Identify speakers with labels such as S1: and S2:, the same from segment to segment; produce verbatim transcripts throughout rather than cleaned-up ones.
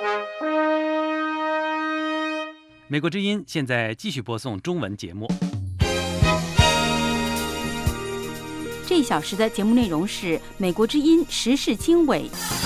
S1: 美国之音现在继续播送中文节目。
S2: 这一小时的节目内容是美国之音时事经纬。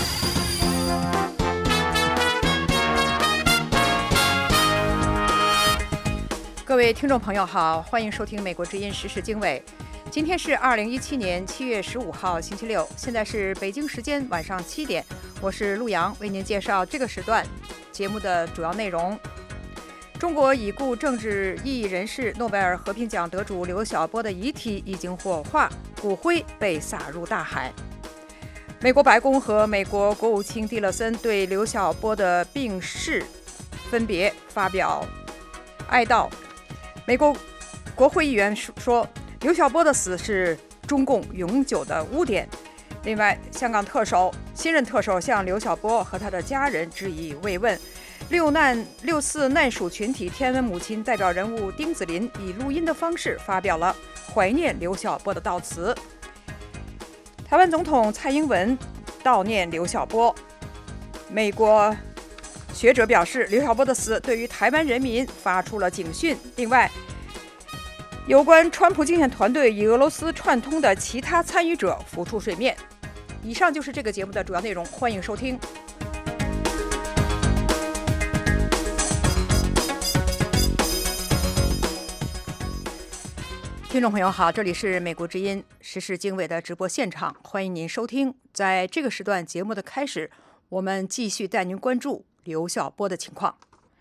S3: 各位听众朋友好，欢迎收听美国之音时事经纬。今天是二零一七年七月十五号星期六，现在是北京时间晚上七点，我是陆洋，为您介绍这个时段节目的主要内容。中国已故政治异议人士、诺贝尔和平奖得主刘晓波的遗体已经火化，骨灰被撒入大海。美国白宫和美国国务卿蒂勒森对刘晓波的病逝分别发表哀悼。美国国会议员说，刘晓波的死是中共永久的污点。另外，香港特首新任特首向刘晓波和他的家人致以慰问。六难六四难属群体天安门母亲代表人物丁子霖以录音的方式发表了怀念刘晓波的悼词。台湾总统蔡英文悼念刘晓波。美国学者表示，刘晓波的死对于台湾人民发出了警讯。另外，有关川普竞选团队与俄罗斯串通的其他参与者浮出水面。以上就是这个节目的主要内容，欢迎收听。听众朋友好，这里是美国之音时事经纬的直播现场，欢迎您收听。在这个时段节目的开始，我们继续带您关注刘晓波的情况。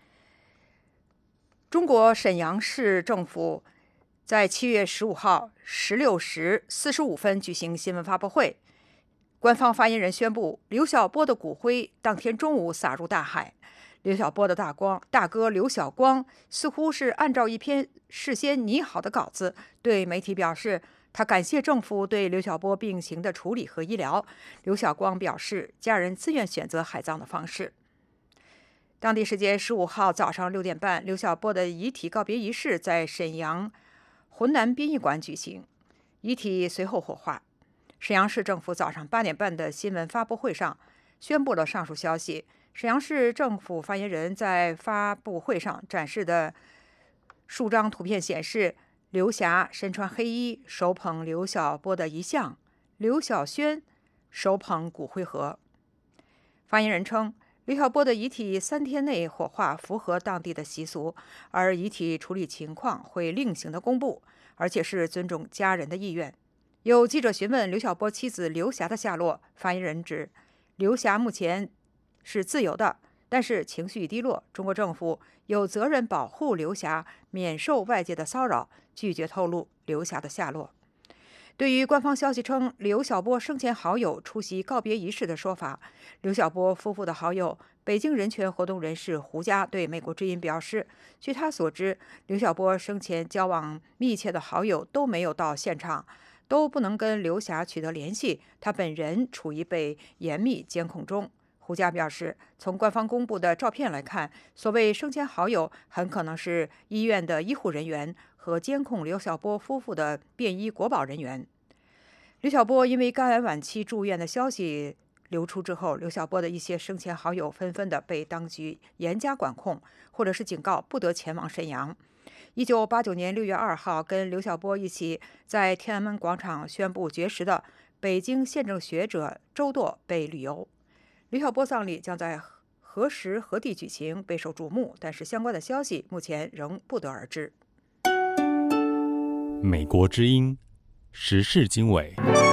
S3: 中国沈阳市政府在七月十五号十六时四十五分举行新闻发布会，官方发言人宣布，刘晓波的骨灰当天中午撒入大海。刘晓波的大光大哥刘晓光似乎是按照一篇事先拟好的稿子，对媒体表示，他感谢政府对刘晓波病情的处理和医疗。刘晓光表示，家人自愿选择海葬的方式。当地时间十五号早上六点半，刘晓波的遗体告别仪式在沈阳浑南殡仪馆举行，遗体随后火化。沈阳市政府早上八点半的新闻发布会上宣布了上述消息。沈阳市政府发言人在发布会上展示的数张图片显示，刘霞身穿黑衣，手捧刘晓波的遗像，刘晓轩手捧骨灰盒。发言人称，刘晓波的遗体三天内火化符合当地的习俗，而遗体处理情况会另行的公布，而且是尊重家人的意愿。有记者询问刘晓波妻子刘霞的下落，发言人指，刘霞目前是自由的，但是情绪低落，中国政府有责任保护刘霞免受外界的骚扰，拒绝透露刘霞的下落。对于官方消息称刘晓波生前好友出席告别仪式的说法，刘晓波夫妇的好友北京人权活动人士胡佳对美国之音表示，据他所知，刘晓波生前交往密切的好友都没有到现场，都不能跟刘霞取得联系，他本人处于被严密监控中。胡佳表示，从官方公布的照片来看，所谓生前好友很可能是医院的医护人员和监控刘晓波夫妇的便衣国保人员。刘晓波因为肝癌晚期住院的消息流出之后，刘晓波的一些生前好友纷纷的被当局严加管控，或者是警告不得前往沈阳。一九八九年六月二号，跟刘晓波一起在天安门广场宣布绝食的北京宪政学者周舵被旅游。刘晓波葬礼将在何时何地举行备受瞩目，但是相关的消息目前仍不得而知。
S4: 美国之音时事经纬，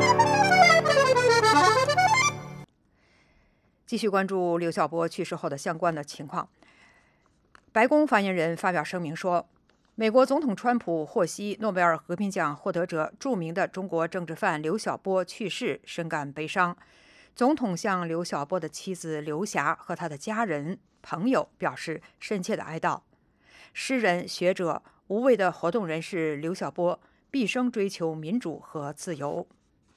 S3: 继续关注刘晓波去世后的相关的情况。白宫发言人发表声明说，美国总统川普获悉诺贝尔和平奖获得者著名的中国政治犯刘晓波去世，深感悲伤。总统向刘晓波的妻子刘霞和他的家人、朋友表示深切的哀悼。诗人、学者、无畏的活动人士刘晓波毕生追求民主和自由。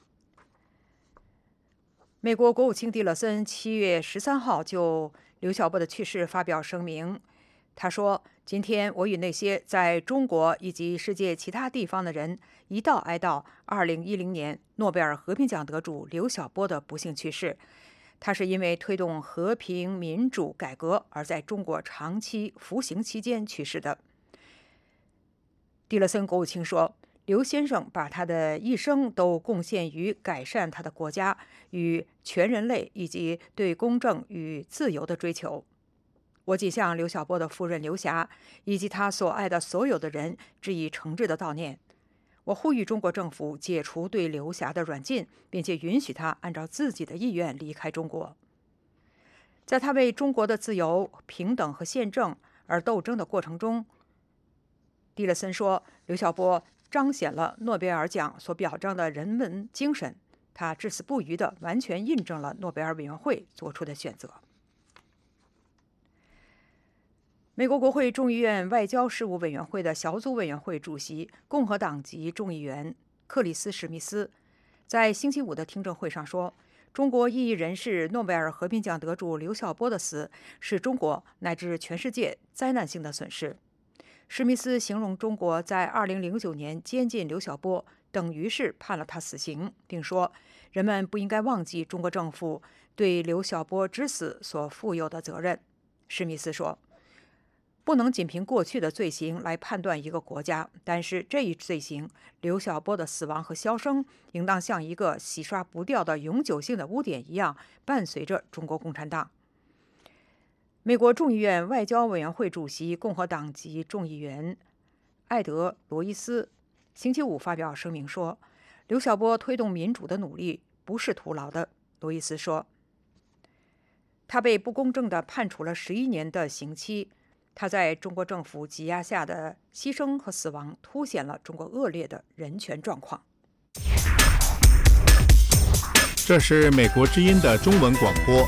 S3: 美国国务卿蒂勒森七月十三号就刘晓波的去世发表声明，他说，今天我与那些在中国以及世界其他地方的人一道哀悼二零一零年诺贝尔和平奖得主刘晓波的不幸去世。 他是因为推动和平民主改革而在中国长期服刑期间去世的。蒂勒森国务卿说，刘先生把他的一生都贡献于改善他的国家与全人类以及对公正与自由的追求。我谨向刘晓波的夫人刘霞以及他所爱的所有的人致以诚挚的悼念。我呼吁中国政府解除对刘霞的软禁，并且允许他按照自己的意愿离开中国。在他为中国的自由、平等和宪政而斗争的过程中，蒂勒森说，刘晓波彰显了诺贝尔奖所表彰的人文精神，他至死不渝地完全印证了诺贝尔委员会做出的选择。美国国会众议院外交事务委员会的小组委员会主席、共和党籍众议员克里斯·史密斯在星期五的听证会上说，中国异议人士诺贝尔和平奖得主刘晓波的死是中国乃至全世界灾难性的损失。史密斯形容中国在二零零九年监禁刘晓波等于是判了他死刑，并说人们不应该忘记中国政府对刘晓波之死所负有的责任。史密斯说，不能仅凭过去的罪行来判断一个国家，但是这一罪行，刘晓波的死亡和销声，应当像一个洗刷不掉的永久性的污点一样，伴随着中国共产党。美国众议院外交委员会主席、共和党籍众议员艾德·罗伊斯星期五发表声明说，刘晓波推动民主的努力不是徒劳的。罗伊斯说，他被不公正地判处了十一年的刑期。他在中国政府挤压下的牺牲和死亡，凸显了中国恶劣的人权状况。
S5: 这是美国之音的中文广播。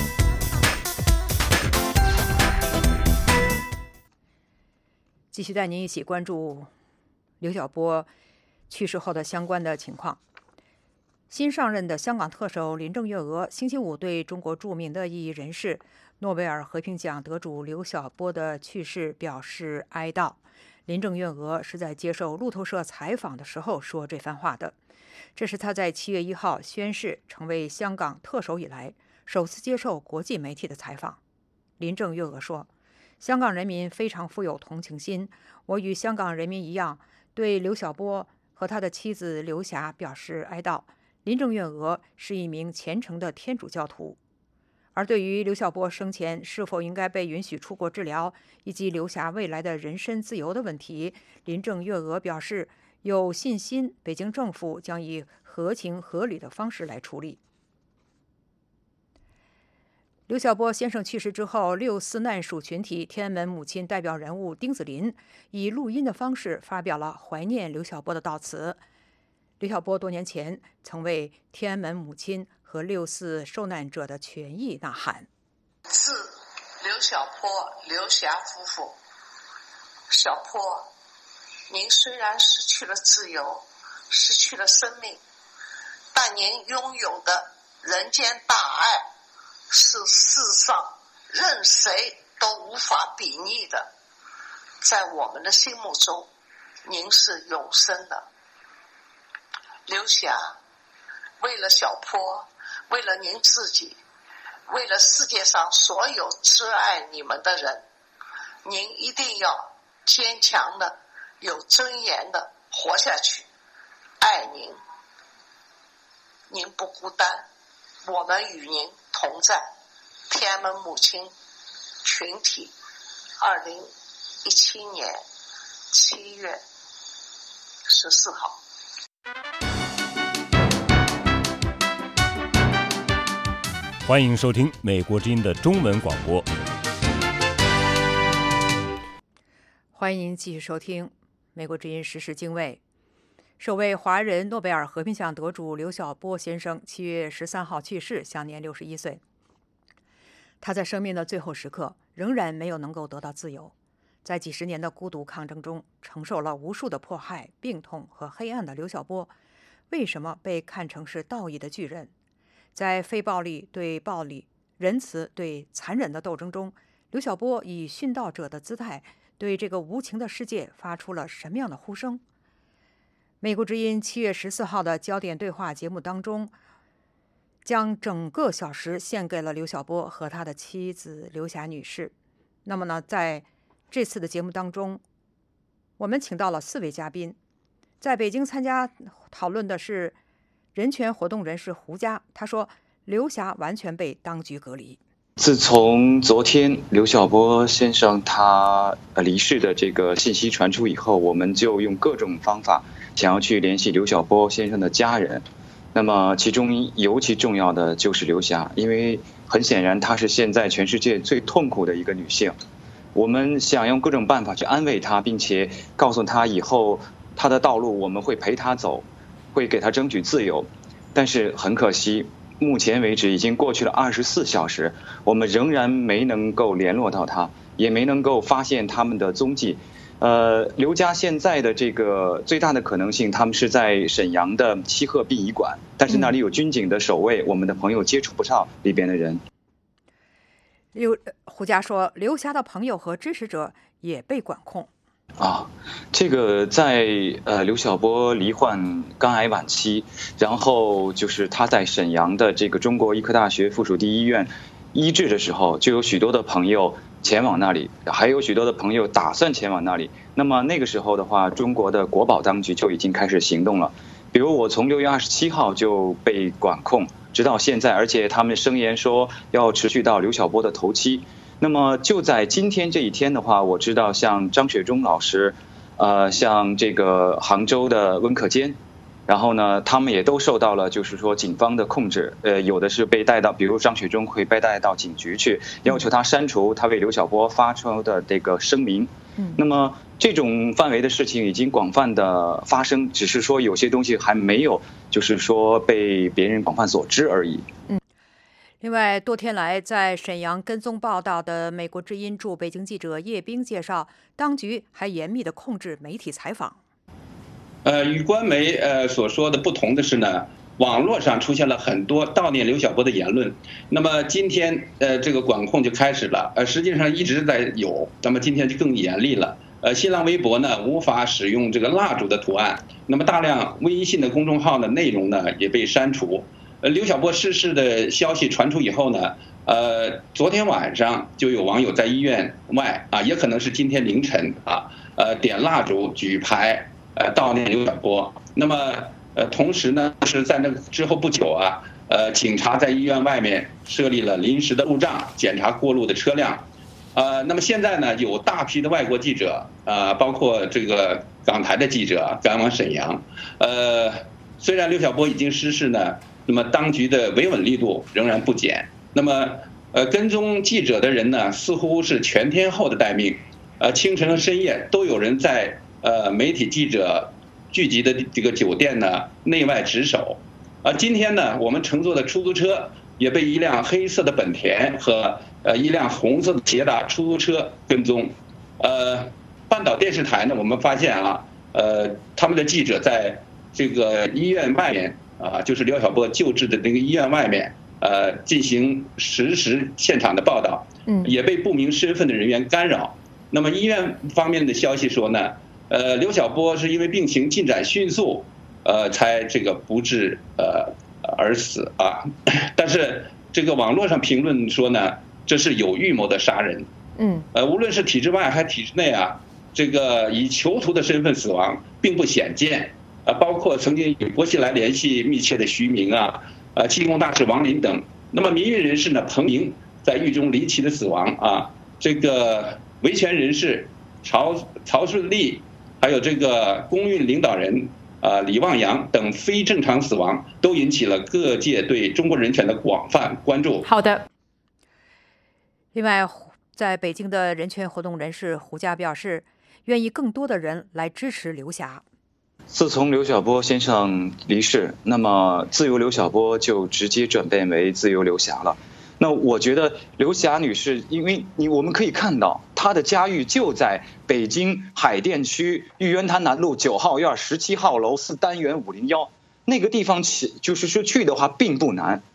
S3: 继续带您一起关注刘晓波去世后的相关的情况。新上任的香港特首林郑月娥星期五对中国著名的异议人士、诺贝尔和平奖得主刘晓波的去世表示哀悼。林郑月娥是在接受路透社采访的时候说这番话的。这是她在七月一号宣誓成为香港特首以来首次接受国际媒体的采访。林郑月娥说，香港人民非常富有同情心，我与香港人民一样，对刘晓波和他的妻子刘霞表示哀悼。林郑月娥是一名虔诚的天主教徒。而对于刘晓波生前是否应该被允许出国治疗，以及刘霞未来的人身自由的问题，林郑月娥表示有信心北京政府将以合情合理的方式来处理。刘晓波先生去世之后，六四难属群体天安门母亲代表人物丁子霖以录音的方式发表了怀念刘晓波的悼词。刘晓波多年前曾为天安门母亲和六四受难者的权益呐喊。
S6: 致刘晓波、刘霞夫妇。小波，您虽然失去了自由，失去了生命，但您拥有的人间大爱是世上任谁都无法比拟的。在我们的心目中，您是永生的。刘霞，为了小波，为了您自己，为了世界上所有挚爱你们的人，您一定要坚强的、有尊严的活下去。爱您，您不孤单，我们与您同在。天安门母亲群体，二零一七年七月十四号。
S4: 欢迎收听美国之音的中文广播。
S3: 欢迎您继续收听美国之音时事经纬。首位华人诺贝尔和平奖得主刘晓波先生七月十三号去世，享年六十一岁。他在生命的最后时刻仍然没有能够得到自由，在几十年的孤独抗争中承受了无数的迫害、病痛和黑暗的刘晓波，为什么被看成是道义的巨人？在非暴力对暴力、仁慈对残忍的斗争中，刘晓波以殉道者的姿态对这个无情的世界发出了什么样的呼声？美国之音七月十四号的焦点对话节目当中， 将整个小时献给了刘晓波和他的妻子刘霞女士。那么呢，在这次的节目当中，我们请到了四位嘉宾，在北京参加讨论的是人权活动人士胡佳，他说刘霞完全被当局隔离。
S7: 自从昨天刘晓波先生他离世的这个信息传出以后，我们就用各种方法想要去联系刘晓波先生的家人。那么其中尤其重要的就是刘霞，因为很显然她是现在全世界最痛苦的一个女性。我们想用各种办法去安慰她，并且告诉她以后她的道路我们会陪她走，会给她争取自由。但是很可惜，目前为止已经过去了二十四小时，我们仍然没能够联络到她，也没能够发现他们的踪迹。呃，刘家现在的这个最大的可能性，他们是在沈阳的七鹤殡仪馆，但是那里有军警的守卫，我们的朋友接触不上里边的人。
S3: 刘胡佳说，刘霞的朋友和支持者也被管控。
S7: 啊，这个在呃刘晓波罹患肝癌晚期，然后就是他在沈阳的这个中国医科大学附属第一医院医治的时候，就有许多的朋友前往那里，还有许多的朋友打算前往那里。那么那个时候的话，中国的国保当局就已经开始行动了。比如我从六月二十七号就被管控，直到现在，而且他们声言说要持续到刘晓波的头七。那么就在今天这一天的话，我知道像张雪忠老师，呃，像这个杭州的温可坚，然后呢，他们也都受到了就是说警方的控制，呃，有的是被带到，比如张雪忠会被带到警局去，要求他删除他为刘晓波发出的这个声明。嗯，那么这种范围的事情已经广泛的发生，只是说有些东西还没有，就是说被别人广泛所知而已。
S3: 嗯。另外，多天来在沈阳跟踪报道的美国之音驻北京记者叶冰介绍，当局还严密地控制媒体采访。
S8: 呃，与官媒呃所说的不同的是呢，网络上出现了很多悼念刘晓波的言论。那么今天呃这个管控就开始了，呃实际上一直在有，那么今天就更严厉了。呃，新浪微博呢无法使用这个蜡烛的图案，那么大量微信的公众号的内容呢也被删除。呃，刘晓波逝世的消息传出以后呢，呃，昨天晚上就有网友在医院外啊，也可能是今天凌晨啊，呃，点蜡烛、举牌，呃，悼念刘晓波。那么，呃，同时呢，是在那之后不久啊，呃，警察在医院外面设立了临时的路障，检查过路的车辆。呃，那么现在呢，有大批的外国记者，呃，包括这个港台的记者赶往沈阳。呃，虽然刘晓波已经逝世呢。那么当局的维稳力度仍然不减。那么，呃，跟踪记者的人呢，似乎是全天候的待命，呃，清晨和深夜都有人在呃媒体记者聚集的这个酒店呢内外值守。啊，今天呢，我们乘坐的出租车也被一辆黑色的本田和呃一辆红色的捷达出租车跟踪。呃，半岛电视台呢，我们发现啊，呃，他们的记者在这个医院外面。啊，就是刘晓波救治的那个医院外面，呃，进行实时现场的报道，嗯，也被不明身份的人员干扰。那么医院方面的消息说呢，呃，刘晓波是因为病情进展迅速，呃，才这个不治呃而死啊。但是这个网络上评论说呢，这是有预谋的杀人，嗯，呃，无论是体制外还是体制内啊，这个以囚徒的身份死亡并不鲜见。啊，包括曾经与薄熙来联系密切的徐明啊，呃，气功大师王林等。那么民运人士呢，彭明在狱中离奇的死亡啊，这个维权人士曹曹顺利，还有这个公运领导人啊李旺阳等非正常死亡，都引起了各界对中国人权的广泛关注。
S3: 好的。另外，在北京的人权活动人士胡佳表示，愿意更多的人来支持刘霞。
S7: 自从刘晓波先生离世，那么自由刘晓波就直接转变为自由刘霞了。那我觉得刘霞女士，因为你我们可以看到她的家寓就在北京海淀区玉渊潭南路九号院十七号楼四单元五零幺那个地方，去就是说去的话并不难。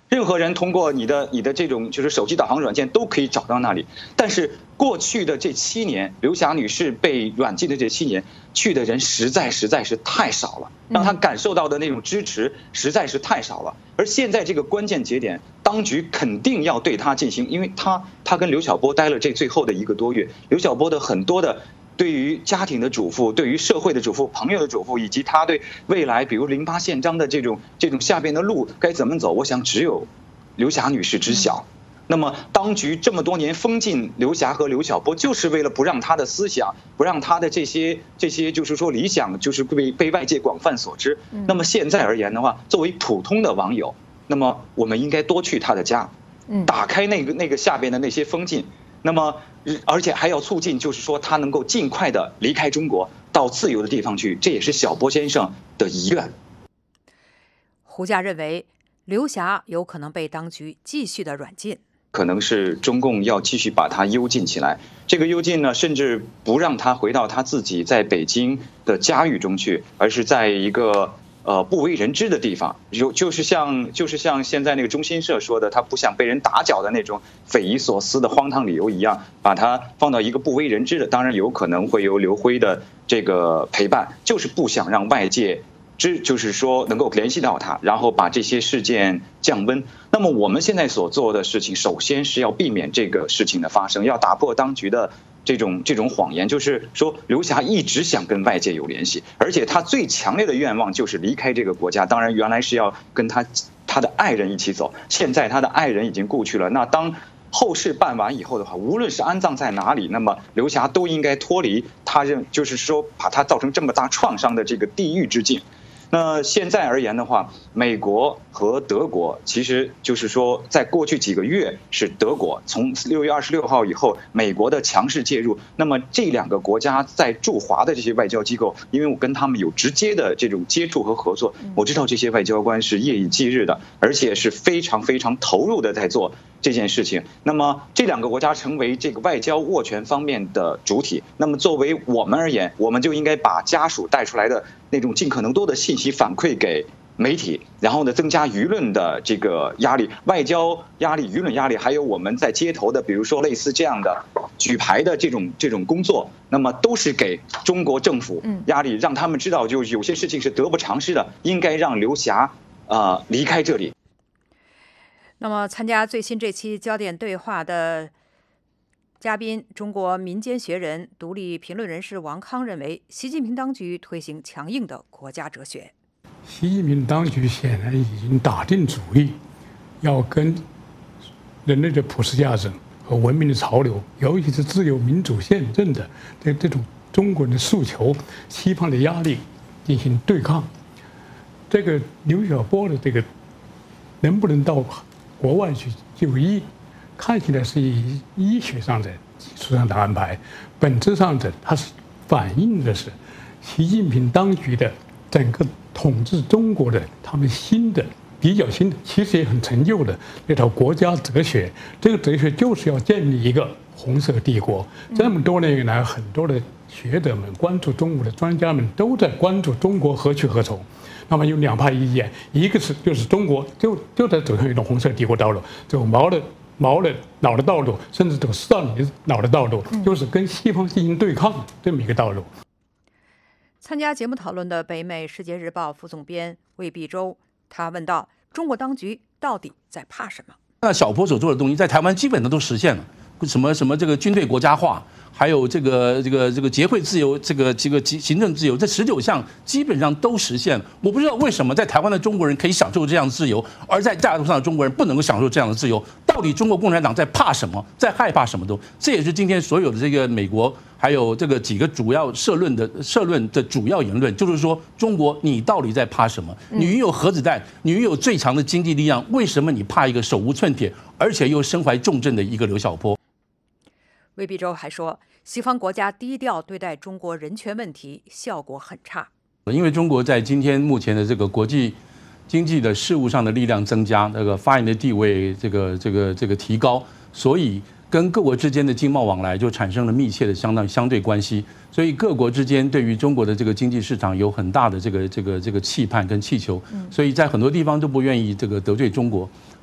S7: 任何人通过你的你的这种就是手机导航软件都可以找到那里。但是过去的这七年，刘霞女士被软禁的这七年，去的人实在实在是太少了，让她感受到的那种支持实在是太少了。而现在这个关键节点，当局肯定要对她进行，因为她她跟刘晓波待了这最后的一个多月，刘晓波的很多的对于家庭的嘱咐，对于社会的嘱咐，朋友的嘱咐，以及他对未来，比如零八宪章的这种这种下边的路该怎么走，我想只有刘霞女士知晓。那么，当局这么多年封禁刘霞和刘晓波，就是为了不让他的思想，不让他的这些这些，就是说理想，就是被被外界广泛所知。那么现在而言的话，作为普通的网友，那么我们应该多去他的家，打开那个那个下边的那些封禁。那么，而且还要促进，就是说他能够尽快的离开中国，到自由的地方去，这也是小波先生的遗愿。
S3: 胡佳认为，刘霞有可能被当局继续的软禁，
S7: 可能是中共要继续把他幽禁起来。这个幽禁呢，甚至不让他回到他自己在北京的家域中去，而是在一个呃不为人知的地方，有就是像就是像现在那个中新社说的，他不想被人打搅的那种匪夷所思的荒唐理由一样，把他放到一个不为人知的，当然有可能会有刘辉的这个陪伴，就是不想让外界知，就是说能够联系到他，然后把这些事件降温。那么我们现在所做的事情，首先是要避免这个事情的发生，要打破当局的这种这种谎言，就是说刘霞一直想跟外界有联系，而且他最强烈的愿望就是离开这个国家。当然，原来是要跟他他的爱人一起走，现在他的爱人已经故去了。那当后事办完以后的话，无论是安葬在哪里，那么刘霞都应该脱离他认，就是说把他造成这么大创伤的这个地狱之境。那现在而言的话，美国和德国其实就是说，在过去几个月是德国从六月二十六号以后，美国的强势介入。那么这两个国家在驻华的这些外交机构，因为我跟他们有直接的这种接触和合作，我知道这些外交官是夜以继日的，而且是非常非常投入的在做这件事情。那么这两个国家成为这个外交斡旋方面的主体，那么作为我们而言，我们就应该把家属带出来的那种尽可能多的信息反馈给媒体，然后呢，增加舆论的这个压力，外交压力、舆论压力，还有我们在街头的，比如说类似这样的举牌的这种这种工作，那么都是给中国政府压力，让他们知道，就有些事情是得不偿失的，应该让刘霞呃离开这里。
S3: 那么，参加最新这期焦点对话的嘉宾，中国民间学人、独立评论人士王康认为，习近平当局推行强硬的国家哲学。
S9: 习近平当局显然已经打定主意，要跟人类的普世价值和文明的潮流，尤其是自由民主宪政的这这种中国人的诉求、西方的压力进行对抗。这个刘晓波的这个能不能到国外去就医，看起来是以医学上的基础上的安排，本质上的它是反映的是习近平当局的整个统治中国的他们新的比较新的，其实也很陈旧的那套国家哲学。这个哲学就是要建立一个红色帝国。这么多年以来，很多的学者们、关注中国的专家们都在关注中国何去何从。那么有两派意见，一个是就是中国就就在走向一种红色帝国道路，走毛的毛的脑的道路，甚至走斯大林脑的道路，就是跟西方进行对抗这么一个道路。
S3: 参加节目讨论的北美《世界日报》副总编魏必洲，他问道：中国当局到底在怕什么？
S10: 那小波所做的东西，在台湾基本上都实现了，什么什么这个军队国家化，还有这个这个这个结会自由，这个这个行政自由，这十九项基本上都实现了。我不知道为什么在台湾的中国人可以享受这样的自由，而在大陆上的中国人不能够享受这样的自由。到底中国共产党在怕什么，在害怕什么都？这也是今天所有的这个美国还有这个几个主要社论的社论的主要言论，就是说中国你到底在怕什么？你拥有核子弹，你拥有最强的经济力量，为什么你怕一个手无寸铁，而且又身怀重症的一个刘晓波？
S3: 魏必洲还说，西方国家低调对待中国人权问题，效果很差。
S10: 因为中国在今天目前的这个国际经济的事务上的力量增加，那个发言的地位这个这个这个提高，所以跟各国之间的经贸往来就产生了密切的相当相对关系。所以各国之间对于中国的这个经济市场有很大的这个这个这个期盼跟气球，所以在很多地方都不愿意这个得罪中国。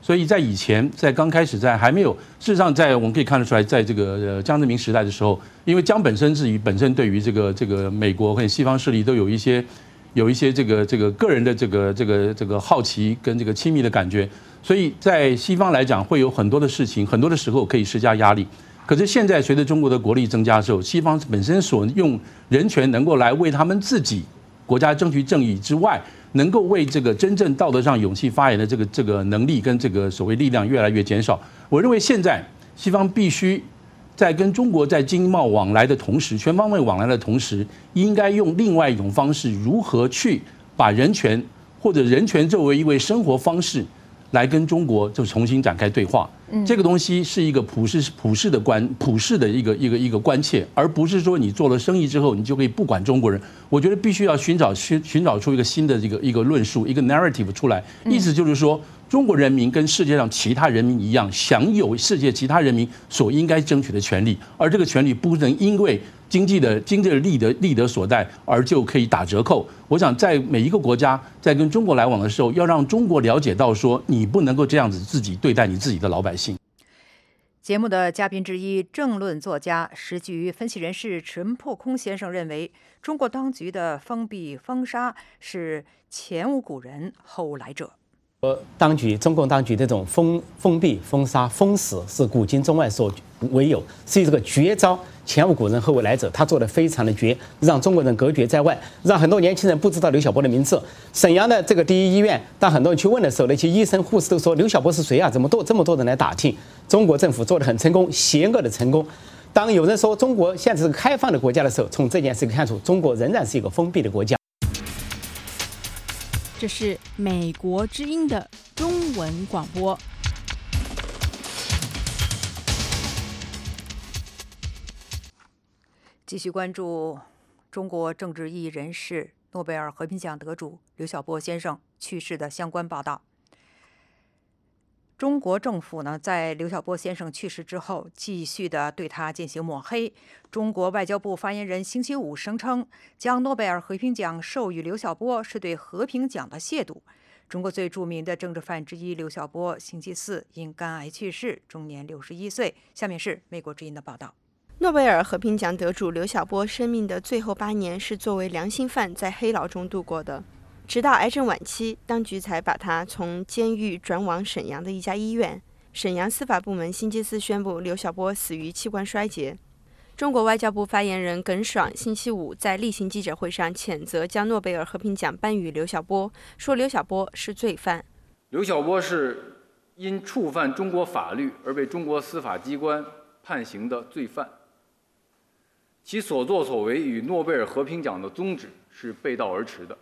S10: 所以在以前，在刚开始，在还没有，事实上，在我们可以看得出来，在这个呃江泽民时代的时候，因为江本身自己本身对于这个这个美国和西方势力都有一些有一些这个这个个人的这个这个这个好奇跟这个亲密的感觉，所以在西方来讲，会有很多的事情，很多的时候可以施加压力。可是现在随着中国的国力增加之后，西方本身所用人权能够来为他们自己国家争取正义之外，能够为这个真正道德上勇气发言的这个这个能力跟这个所谓力量越来越减少。我认为现在西方必须在跟中国在经贸往来的同时，全方位往来的同时，应该用另外一种方式，如何去把人权或者人权作为一位生活方式，来跟中国就重新展开对话。这个东西是一个普世普世的关普世的一个一个一个关切，而不是说你做了生意之后你就可以不管中国人。我觉得必须要寻找寻寻找出一个新的这个一个论述，一个 narrative 出来，意思就是说，中国人民跟世界上其他人民一样，享有世界其他人民所应该争取的权利，而这个权利不能因为经济的经济的利得利得所在而就可以打折扣。我想在每一个国家在跟中国来往的时候，要让中国了解到说，你不能够这样子自己对待你自己的老百姓。
S3: 节目的嘉宾之一，政论作家、时局分析人士陈破空先生认为，中国当局的封闭封杀是前无古人后无来者。
S11: 当局，中共当局这种封封闭、封杀、封死是古今中外所唯有，是这个绝招，前无古人后无来者。他做的非常的绝，让中国人隔绝在外，让很多年轻人不知道刘晓波的名字。沈阳的这个第一医院，当很多人去问的时候，那些医生护士都说刘晓波是谁啊？怎么多这么多人来打听？中国政府做得很成功，邪恶的成功。当有人说中国现在是个开放的国家的时候，从这件事看出，中国仍然是一个封闭的国家。
S12: 这是美国之音的中文广播。
S3: 继续关注中国政治意义人士、诺贝尔和平奖得主刘晓波先生去世的相关报道。中国政府呢，在刘晓波先生去世之后，继续的对他进行抹黑。中国外交部发言人星期五声称，将诺贝尔和平奖授予刘晓波是对和平奖的亵渎。中国最著名的政治犯之一刘晓波星期四因肝癌去世，终年六十一岁。下面是美国之音的报道。
S13: 诺贝尔和平奖得主刘晓波生命的最后八年是作为良心犯在黑牢中度过的，直到癌症晚期，当局才把他从监狱转往沈阳的一家医院。沈阳司法部门星期四宣布，刘晓波死于器官衰竭。中国外交部发言人耿爽星期五在例行记者会上谴责将诺贝尔和平奖颁予刘晓波，说刘晓波是罪犯。
S14: 刘晓波是因触犯中国法律而被中国司法机关判刑的罪犯，其所作所为与诺贝尔和平奖的宗旨是背道而驰的。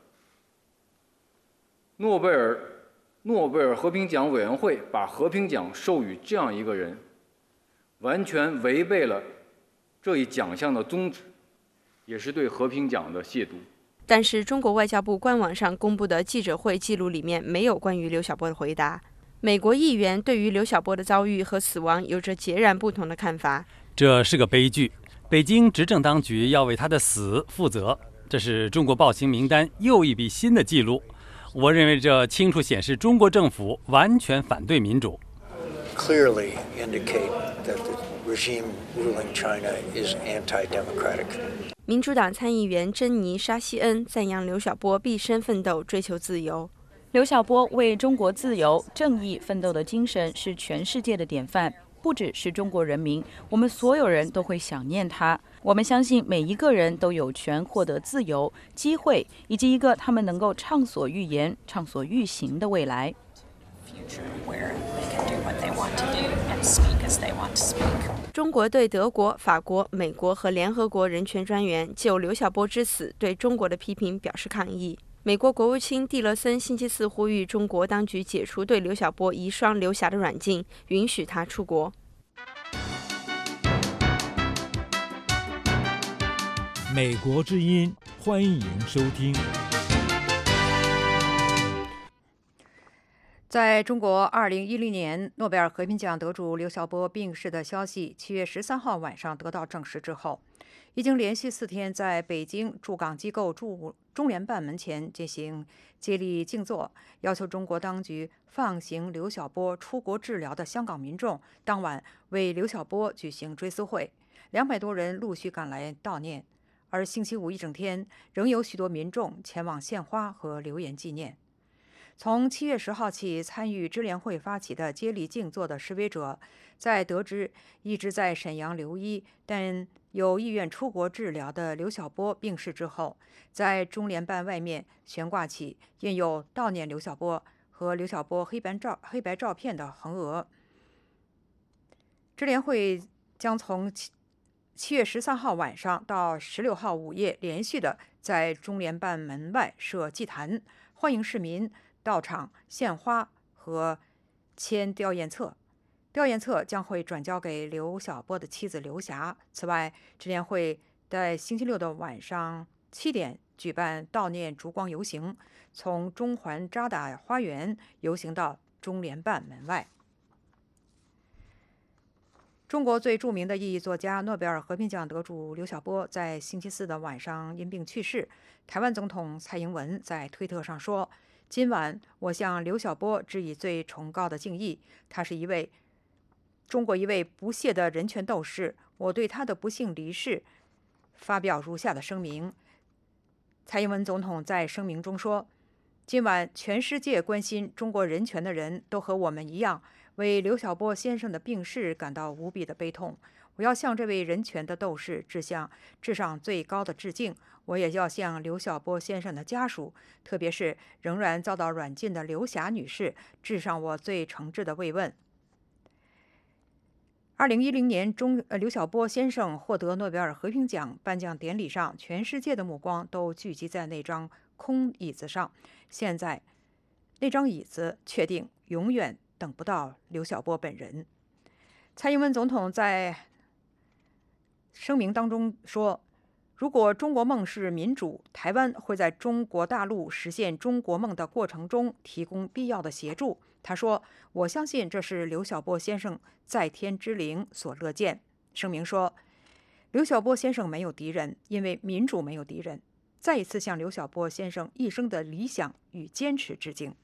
S14: 诺贝尔诺贝尔和平奖委员会把和平奖授予这样一个人，完全违背了这一奖项的宗旨，也是对和平奖的亵渎。
S13: 但是中国外交部官网上公布的记者会记录里面没有关于刘晓波的回答。美国议员对于刘晓波的遭遇和死亡有着截然不同的看法。
S1: 这是个悲剧，北京执政当局要为他的死负责，这是中国暴行名单又一笔新的记录。我认为这清楚显示中国政府完全反对民主。
S15: Clearly indicate that the regime ruling China is anti-democratic.
S13: 民主党参议员珍妮·沙希恩赞扬刘晓波毕生奋斗，追求自由。
S2: 刘晓波为中国自由、正义奋斗的精神是全世界的典范。不只是中国人民，我们所有人都会想念他。我们相信每一个人都有权获得自由、机会，以及一个他们能够畅所欲言、畅所欲行的未来。
S13: 中国对德国、法国、美国和联合国人权专员就刘晓波之死对中国的批评表示抗议。美国国务卿蒂勒森星期四呼吁中国当局解除对刘晓波遗孀刘霞的软禁，允许他出国。
S16: 美国之音，欢迎收听。
S3: 在中国二零一零年诺贝尔和平奖得主刘晓波病逝的消息七月十三号晚上得到证实之后，已经连续四天在北京驻港机构驻中联办门前进行接力静坐，要求中国当局放行刘晓波出国治疗的香港民众，当晚为刘晓波举行追思会，两百多人陆续赶来悼念。而星期五一整天，仍有许多民众前往献花和留言纪念。从七月十号起，参与支联会发起的接力静坐的示威者，在得知一直在沈阳留医但有意愿出国治疗的刘晓波病逝之后，在中联办外面悬挂起印有悼念刘晓波和刘晓波黑白照黑白照片的横额。支联会将从七七月十三号晚上到十六号午夜连续的在中联办门外设祭坛，欢迎市民到场献花和签吊唁册。吊唁册将会转交给刘晓波的妻子刘霞。此外，支联会在星期六的晚上七点举办悼念烛光游行，从中环渣打花园游行到中联办门外。中国最著名的意义作家、诺贝尔和平奖得主刘晓波在星期四的晚上因病去世。台湾总统蔡英文在推特上说：“今晚我向刘晓波致以最崇高的敬意，他是一位中国一位不懈的人权斗士。我对他的不幸离世发表如下的声明。”蔡英文总统在声明中说：“今晚全世界关心中国人权的人都和我们一样，为刘晓波先生的病逝感到无比的悲痛。我要向这位人权的斗士致向致上最高的致敬。我也要向刘晓波先生的家属，特别是仍然遭到软禁的刘霞女士，致上我最诚挚的慰问。”二零一零年中，呃，刘晓波先生获得诺贝尔和平奖颁奖典礼上，全世界的目光都聚集在那张空椅子上。现在，那张椅子确定永远等不到刘晓波本人。蔡英文总统在声明当中说：“如果中国梦是民主，台湾会在中国大陆实现中国梦的过程中提供必要的协助。”他说：“我相信这是刘晓波先生在天之灵所乐见。”声明说：“刘晓波先生没有敌人，因为民主没有敌人。”再一次向刘晓波先生一生的理想与坚持致敬。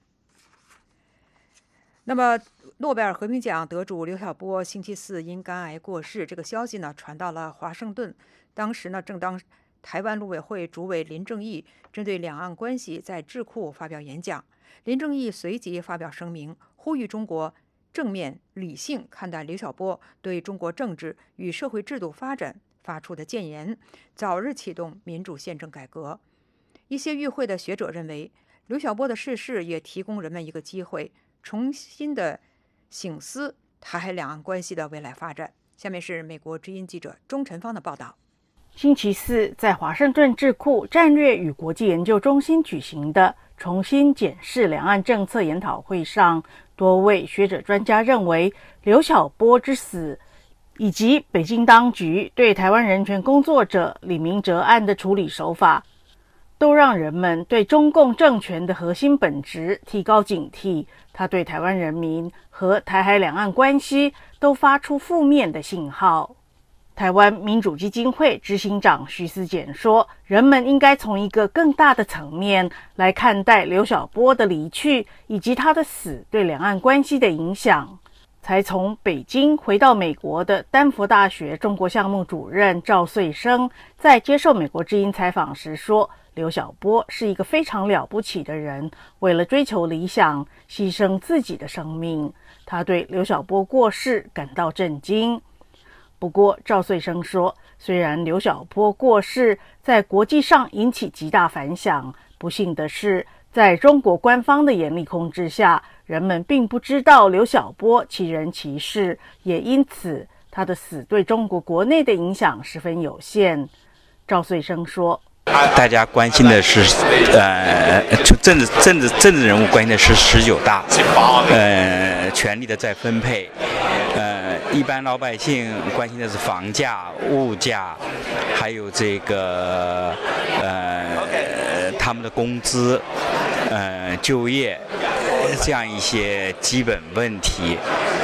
S3: 那么，诺贝尔和平奖得主刘晓波星期四因肝癌过世，这个消息呢传到了华盛顿。当时呢，正当台湾陆委会主委林正义针对两岸关系在智库发表演讲。林正义随即发表声明，呼吁中国正面理性看待刘晓波对中国政治与社会制度发展发出的谏言，早日启动民主宪政改革。一些与会的学者认为，刘晓波的逝世也提供人们一个机会，重新的省思台海两岸关系的未来发展。下面是美国之音记者钟晨芳的报道。
S17: 星期四，在华盛顿智库战略与国际研究中心举行的重新检视两岸政策研讨会上，多位学者专家认为，刘晓波之死以及北京当局对台湾人权工作者李明哲案的处理手法，都让人们对中共政权的核心本质提高警惕。他对台湾人民和台海两岸关系都发出负面的信号。台湾民主基金会执行长徐思俭说，人们应该从一个更大的层面来看待刘晓波的离去以及他的死对两岸关系的影响。才从北京回到美国的丹佛大学中国项目主任赵穗生在接受美国之音采访时说，刘晓波是一个非常了不起的人，为了追求理想牺牲自己的生命。他对刘晓波过世感到震惊。不过赵穗生说，虽然刘晓波过世在国际上引起极大反响，不幸的是，在中国官方的严厉控制下，人们并不知道刘晓波其人其事，也因此他的死对中国国内的影响十分有限。赵穗生说，
S18: 大家关心的是，呃，政治政治政治人物关心的是十九大，呃，权力的再分配，呃，一般老百姓关心的是房价、物价，还有这个呃他们的工资，呃就业这样一些基本问题。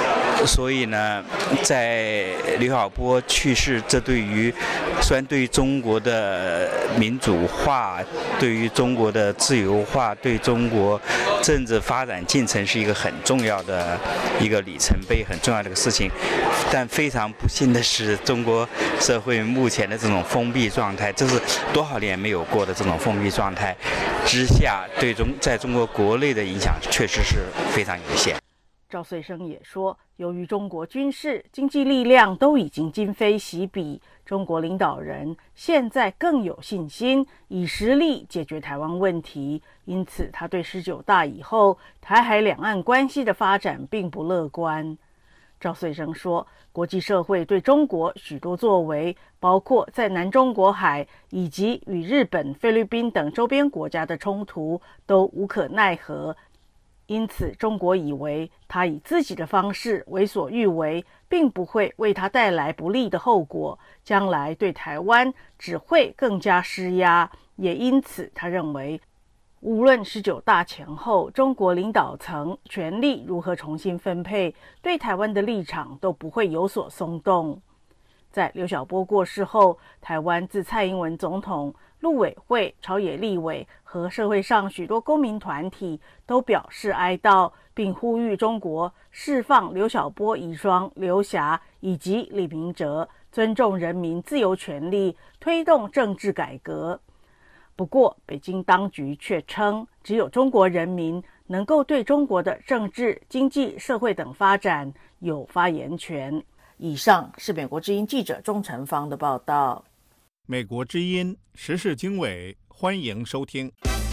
S18: 所以呢，在刘晓波去世，这对于虽然对于中国的民主化、对于中国的自由化、对中国政治发展进程是一个很重要的一个里程碑，很重要的一个事情。但非常不幸的是，中国社会目前的这种封闭状态，这是多少年没有过的这种封闭状态之下，对中在中国国内的影响确实是非常有限。
S17: 赵穗生也说，由于中国军事、经济力量都已经今非昔比，中国领导人现在更有信心以实力解决台湾问题，因此他对十九大以后台海两岸关系的发展并不乐观。赵穗生说，国际社会对中国许多作为，包括在南中国海以及与日本、菲律宾等周边国家的冲突，都无可奈何。因此，中国以为他以自己的方式为所欲为，并不会为他带来不利的后果，将来对台湾只会更加施压。也因此，他认为，无论十九大前后中国领导层权力如何重新分配，对台湾的立场都不会有所松动。在刘晓波过世后，台湾自蔡英文总统、陆委会、朝野立委和社会上许多公民团体都表示哀悼，并呼吁中国释放刘晓波遗孀刘霞以及李明哲，尊重人民自由权利，推动政治改革。不过，北京当局却称，只有中国人民能够对中国的政治、经济、社会等发展有发言权。以上是美国之音记者钟成芳的报道。
S5: 美国之音时事经纬，欢迎收听。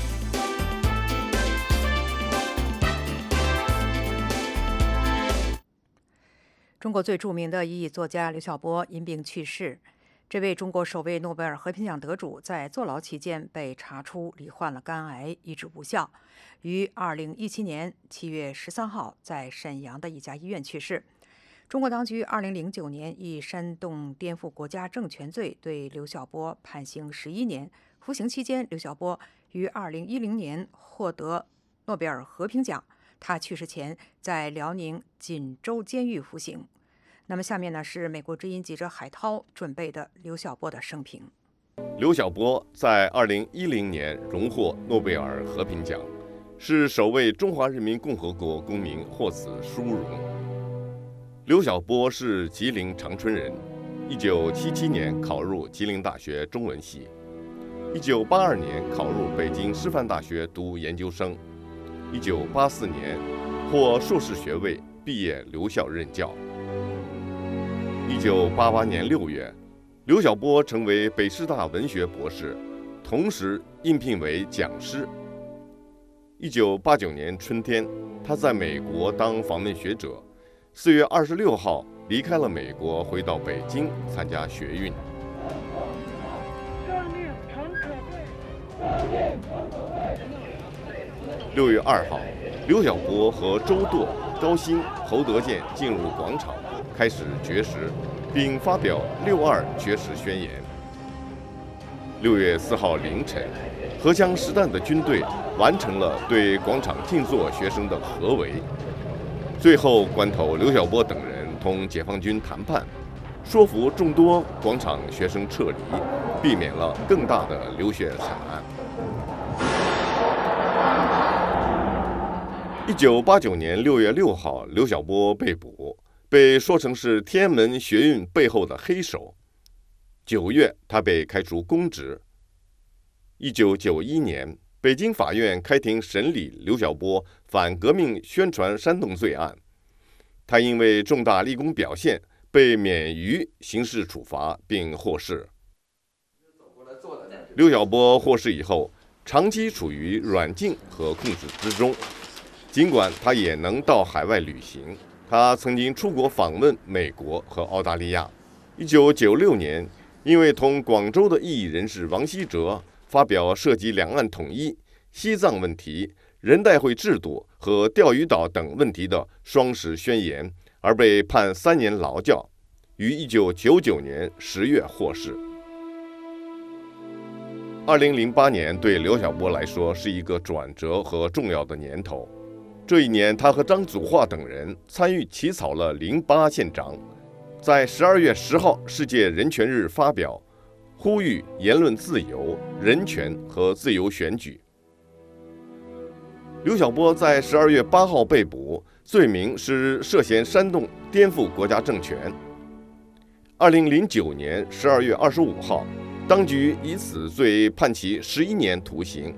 S3: 中国最著名的异议作家刘晓波因病去世。这位中国首位诺贝尔和平奖得主在坐牢期间被查出罹患了肝癌，医治无效，于二零一七年七月十三号在沈阳的一家医院去世。中国当局二零零九年以煽动颠覆国家政权罪对刘晓波判刑十一年。服刑期间，刘晓波于二零一零年获得诺贝尔和平奖。他去世前在辽宁锦州监狱服刑。那么下面呢是美国之音记者海涛准备的刘晓波的生平。
S19: 刘晓波在二零一零年荣获诺贝尔和平奖，是首位中华人民共和国公民获此殊荣。刘晓波是吉林长春人，一九七七年考入吉林大学中文系，一九八二年考入北京师范大学读研究生，一九八四年获硕士学位，毕业留校任教。一九八八年六月，刘晓波成为北师大文学博士，同时应聘为讲师。一九八九年春天，他在美国当访问学者。四月二十六号离开了美国，回到北京参加学运。六月二号，刘晓波和周舵、高鑫、侯德健进入广场，开始绝食，并发表六二绝食宣言。六月四号凌晨，荷枪实弹的军队完成了对广场静坐学生的合围。最后关头，刘晓波等人同解放军谈判，说服众多广场学生撤离，避免了更大的流血惨案。一九八九年六月六号，刘晓波被捕，被说成是天安门学运背后的黑手。九月，他被开除公职。一九九一年，北京法院开庭审理刘晓波反革命宣传煽动罪案，他因为重大立功表现被免于刑事处罚并获释。刘晓波获释以后，长期处于软禁和控制之中，尽管他也能到海外旅行，他曾经出国访问美国和澳大利亚。一九九六年，因为同广州的异议人士王锡哲发表涉及两岸统一、西藏问题、人代会制度和钓鱼岛等问题的双十宣言，而被判三年劳教，于一九九九年十月获释。二零零八年对刘晓波来说是一个转折和重要的年头。 这一年，他和张祖化等人参与起草了《零八宪章》，在十二月十号世界人权日发表，呼吁言论自由、人权和自由选举。刘晓波在十二月八号被捕，罪名是涉嫌煽动颠覆国家政权。二零零九年十二月二十五号，当局以此罪判其十一年徒刑。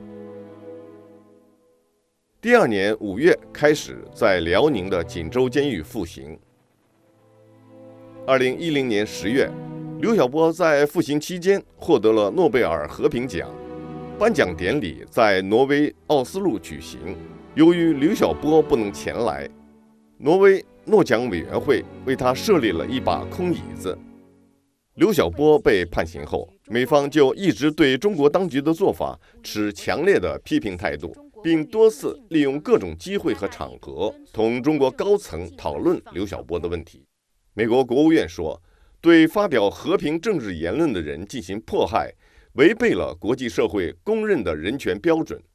S19: 第二年五月开始在辽宁的锦州监狱服刑。二零一零年十月，刘晓波在服刑期间获得了诺贝尔和平奖。颁奖典礼在挪威奥斯陆举行，由于刘晓波不能前来，挪威诺奖委员会为他设立了一把空椅子。刘晓波被判刑后，美方就一直对中国当局的做法持强烈的批评态度，并多次利用各种机会和场合同中国高层讨论刘晓波的问题。美国国务院说，对发表和平政治言论的人进行迫害，违背了国际社会公认的人权标准。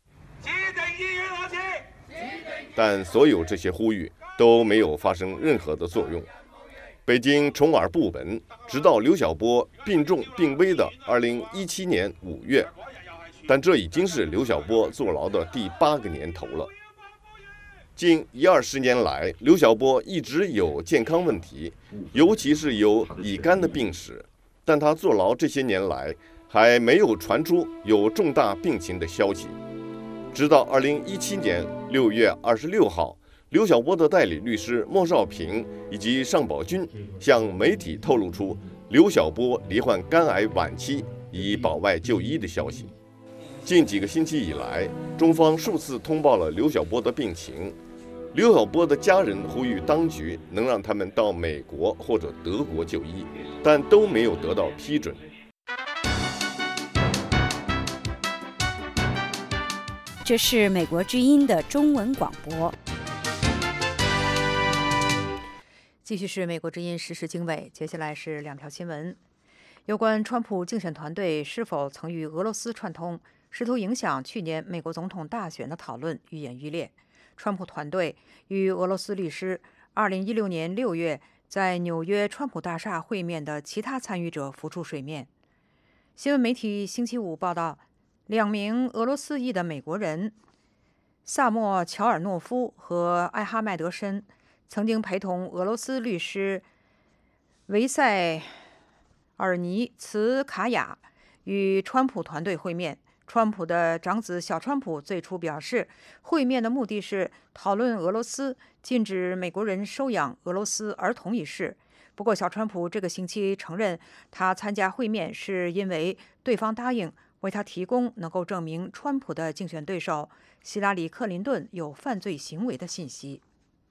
S19: 但所有这些呼吁都没有发生任何的作用。北京充耳不闻，直到刘晓波病重病危的二零一七年五月，但这已经是刘晓波坐牢的第八个年头了。近一二十年来，刘晓波一直有健康问题，尤其是有乙肝的病史，但他坐牢这些年来还没有传出有重大病情的消息。直到二零一七年六月二十六号，刘晓波的代理律师莫少平以及尚宝军向媒体透露出刘晓波罹患肝癌晚期，已保外就医的消息。近几个星期以来，中方数次通报了刘晓波的病情。刘晓波的家人呼吁当局能让他们到美国或者德国就医，但都没有得到批准。
S20: 这是美国之音的中文广播。
S3: 继续是美国之音时事经纬，接下来是两条新闻。有关川普竞选团队是否曾与俄罗斯串通，试图影响去年美国总统大选的讨论愈演愈烈。川普团队与俄罗斯律师二零一六年六月在纽约川普大厦会面的其他参与者浮出水面。新闻媒体星期五报道，两名俄罗斯裔的美国人萨默乔尔诺夫和艾哈迈德申曾经陪同俄罗斯律师维塞尔尼茨卡娅与川普团队会面。川普的长子小川普最初表示，会面的目的是讨论俄罗斯禁止美国人收养俄罗斯儿童一事。不过，小川普这个星期承认，他参加会面是因为对方答应为他提供能够证明川普的竞选对手希拉里·克林顿有犯罪行为的信息。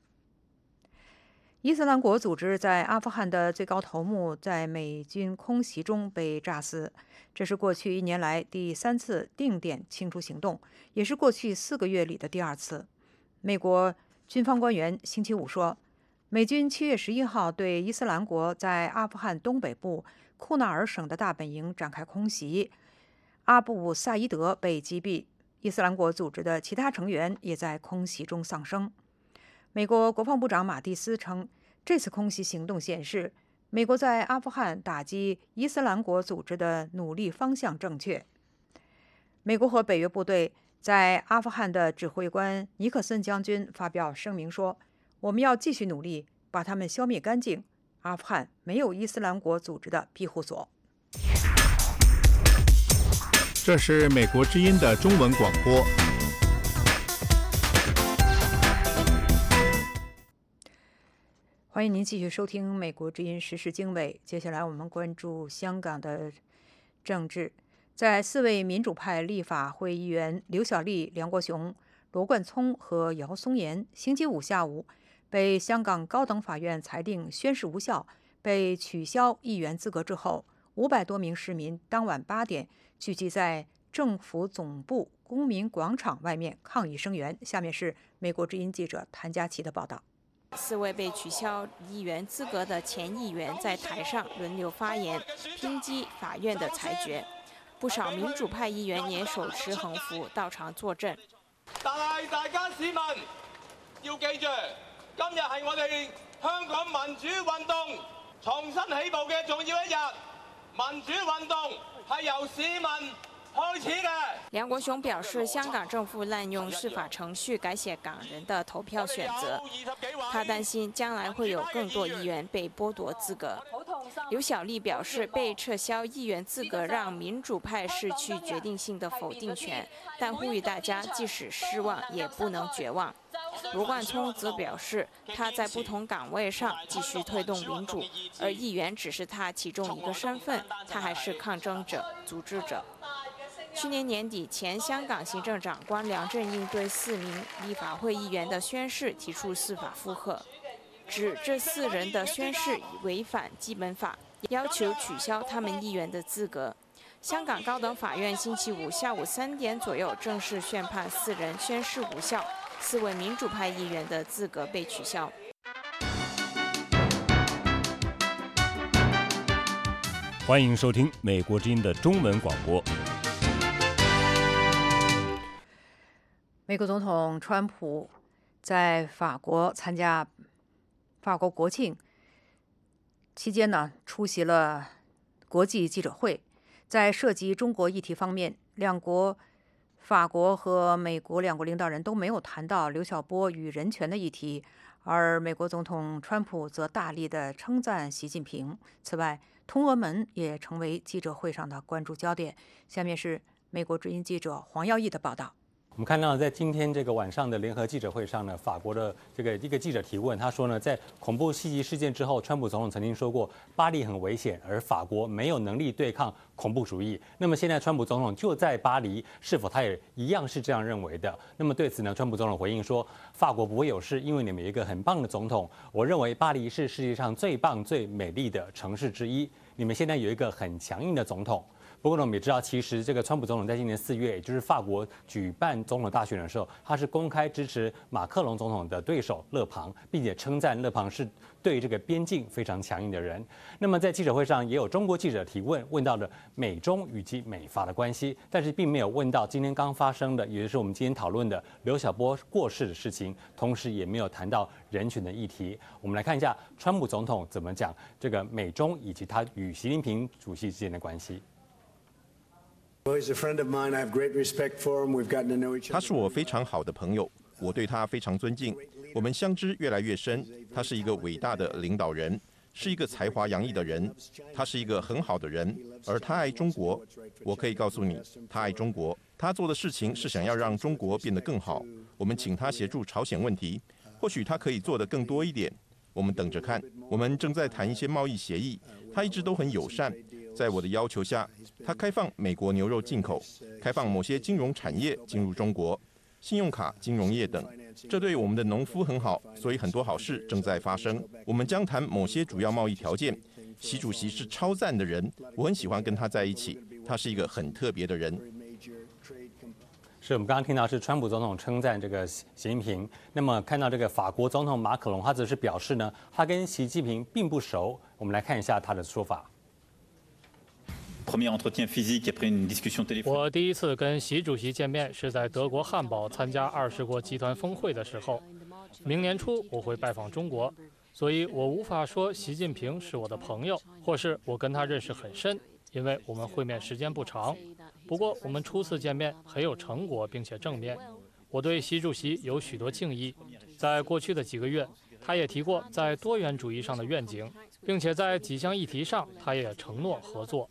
S3: 伊斯兰国组织在阿富汗的最高头目在美军空袭中被炸死，这是过去一年来第三次定点清除行动，也是过去四个月里的第二次。美国军方官员星期五说，美军七月十一号对伊斯兰国在阿富汗东北部库纳尔省的大本营展开空袭，阿布萨伊德被击毙，伊斯兰国组织的其他成员也在空袭中丧生。美国国防部长马蒂斯称，这次空袭行动显示，美国在阿富汗打击伊斯兰国组织的努力方向正确。美国和北约部队在阿富汗的指挥官尼克森将军发表声明说，我们要继续努力把他们消灭干净，阿富汗没有伊斯兰国组织的庇护所。
S5: 这是美国之音的中文广播。
S3: 欢迎您继续收听美国之音时事经纬。接下来我们关注香港的政治。在四位民主派立法会议员刘小丽、梁国雄、罗冠聪和姚松炎星期五下午被香港高等法院裁定宣誓无效，被取消议员资格之后，五百多名市民当晚八点聚集在政府总部公民广场外面抗议声援。下面是美国之音记者谭佳琪的报道。
S12: 四位被取消议员资格的前议员在台上轮流发言，抨击法院的裁决。不少民主派议员也手持横幅到场作证。
S21: 但係大家市民要記住，今日係我哋香港民主運動重新起步嘅重要一日。民主運動係由市民開始嘅。
S12: 梁國雄表示，香港政府濫用司法程序改寫港人的投票選擇，他擔心將來會有更多議員被剝奪資格。劉小麗表示，被撤銷議員資格讓民主派失去決定性的否定權，但呼籲大家即使失望也不能絕望。羅冠聰則表示，他在不同崗位上繼續推動民主，而議員只是他其中一個身份，他還是抗爭者、組織者。去年年底前，香港行政長官梁振英對四名立法會議員的宣誓提出司法覆核，指這四人的宣誓違反基本法，要求取消他們議員的資格。香港高等法院星期五下午三點左右正式宣判四人宣誓無效，四位民主派議員的資格被取消。
S4: 歡迎收聽美國之音的中文廣播。
S3: 美國總統川普在法國參加法國國慶期間呢，出席了國際記者會。在涉及中國議題方面，兩國法國和美國兩國領導人都沒有談到劉曉波與人權的議題，而美國總統川普則大力地稱讚習近平。此外，通俄門也成為記者會上的關注焦點。下面是美國之音記者黃耀義的報道。
S1: 我們看到，在今天這個晚上的聯合記者會上呢，法國的這個一個記者提問，他說呢，在恐怖襲擊事件之後，川普總統曾經說過巴黎很危險，而法國沒有能力對抗恐怖主義。那麼現在川普總統就在巴黎，是否他也一樣是這樣認為的？那麼對此呢，川普總統回應說，法國不會有事，因為你們有一個很棒的總統。我認為巴黎是世界上最棒、最美麗的城市之一。你們現在有一個很強硬的總統。不過呢，我們也知道，其實這個川普總統在今年四月，也就是法國舉辦總統大選的時候，他是公開支持馬克龍總統的對手勒龐，並且稱讚勒龐是對這個邊境非常強硬的人。那麼在記者會上，也有中國記者提問，問到了美中以及美法的關係，但是並沒有問到今天剛發生的，也就是我們今天討論的劉曉波過世的事情，同時也沒有談到人權的議題。我們來看一下川普總統怎麼講這個美中以及他與習近平主席之間的關係。
S5: 他是我非常好的朋友，我對他非常尊敬，我們相知越來越深。他是一個偉大的領導人，是一個才華洋溢的人，他是一個很好的人，而他愛中國。我可以告訴你，他愛中國，他做的事情是想要讓中國變得更好。我們請他協助朝鮮問題，或許他可以做得更多一點。我們等着看。我們正在談一些貿易協議，他一直都很友善。在我的要求下，他開放美國牛肉進口，開放某些金融產業進入中國，信用卡、金融業等。這對我們的農夫很好，所以很多好事正在發生。我們將談某些主要貿易條件。習主席是超讚的人，我很喜歡跟他在一起，他是一個很特別的人。
S1: 是我們剛剛聽到是川普總統稱讚這個習近平，那麼看到這個法國總統馬可龍，他則是表示呢，他跟習近平並不熟。我們來看一下他的說法。
S22: 我第一次跟習主席見面是在德國漢堡參加二十國集團峰會的時候。明年初我會拜訪中國，所以我無法說習近平是我的朋友，或是我跟他認識很深，因為我們會面時間不長。不過我們初次見面很有成果並且正面。我對習主席有許多敬意，在過去的幾個月，他也提過在多元主義上的願景，並且在幾項議題上，他也承諾合作。